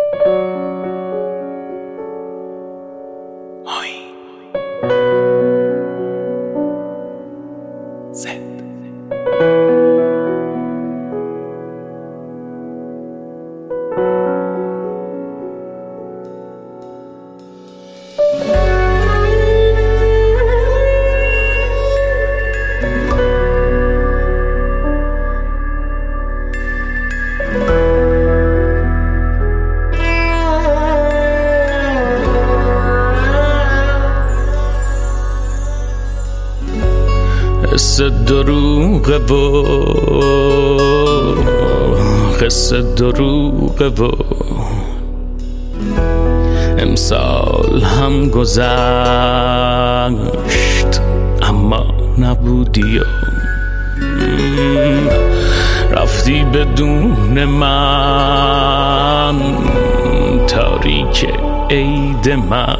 قصه دروغه و قصه دروغه و امسال هم گذشت اما نبودی و رفتی بدون من تاریک عید من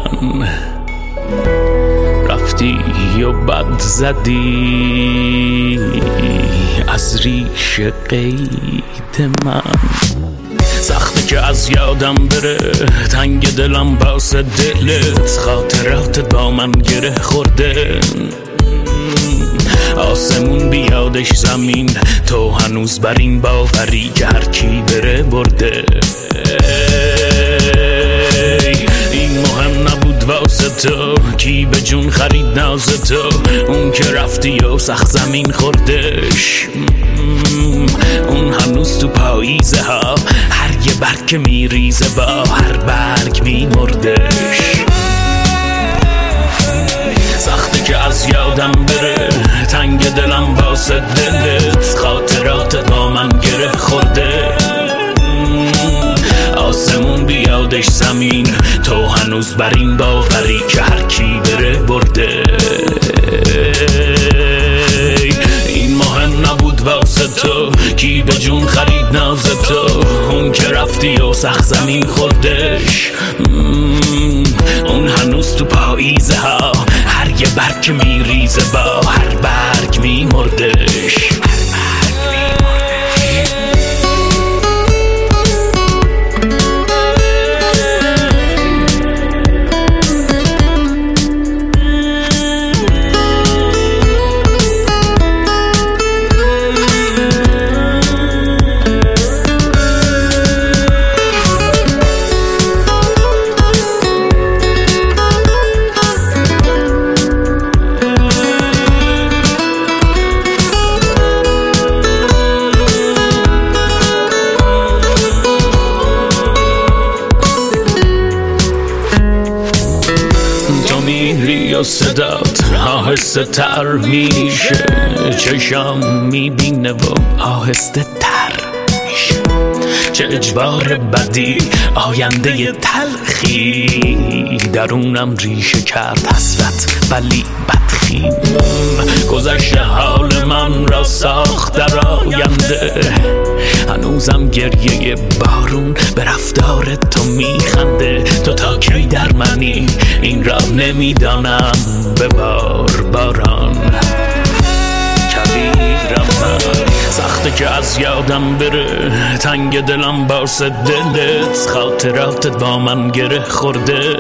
رفتی و بد زدی از ریش قید من سخته که از یادم بره تنگ دلم واسه دلت خاطرات با من گره خورده آسمون بیادش زمین تو هنوز بر این باوری که هر کی بره برده این مهم نبود واسه تو کی به جون خرید ناز تو اون که رفتی و سخت زمین خوردش اون هنوز تو پاییزه ها هر یه برگ که میریزه با هر برگ میمردش سخته که از یادم بره تنگ دلم واسه دلت خاطرات با من گره خورده آسمون بیادش زمین تو هنوز بر این باوری که هر کی بره برده این مهم نبود واسه تو کی به جون خرید ناز تو اون که رفتی و سخت زمین خوردش اون هنوز تو پاییزه ها هر یه برگ که میریزه با هر برگ میمردش و صدات آهسته تر میشه چشم میبینه و آهسته تر میشه چه اجبار بدی آینده تلخی درونم ریشه کرد حسرت ولی بدخیم گذشته حال من را ساخت در آینده هنوزم گریه بارون به رفتار تو میخنده تو تا کی در منی این را نمیدانم ببار باران کبیرم من سخته که از یادم بره تنگ دلم واسه دلت خاطراتت با من گره خورده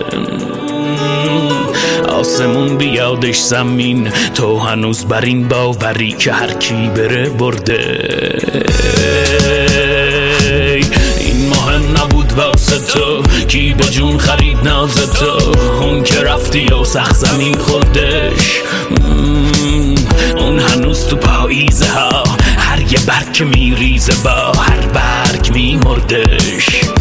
آسمون بیادش زمین تو هنوز بر این باوری که هر کی بره برده این مهم نبود واسه تو کی به جون خرید ناز تو اون که رفتی و سخت زمین خوردش اون هنوز تو پاییزه ها هر یه برگ که میریزه با هر برگ میمردش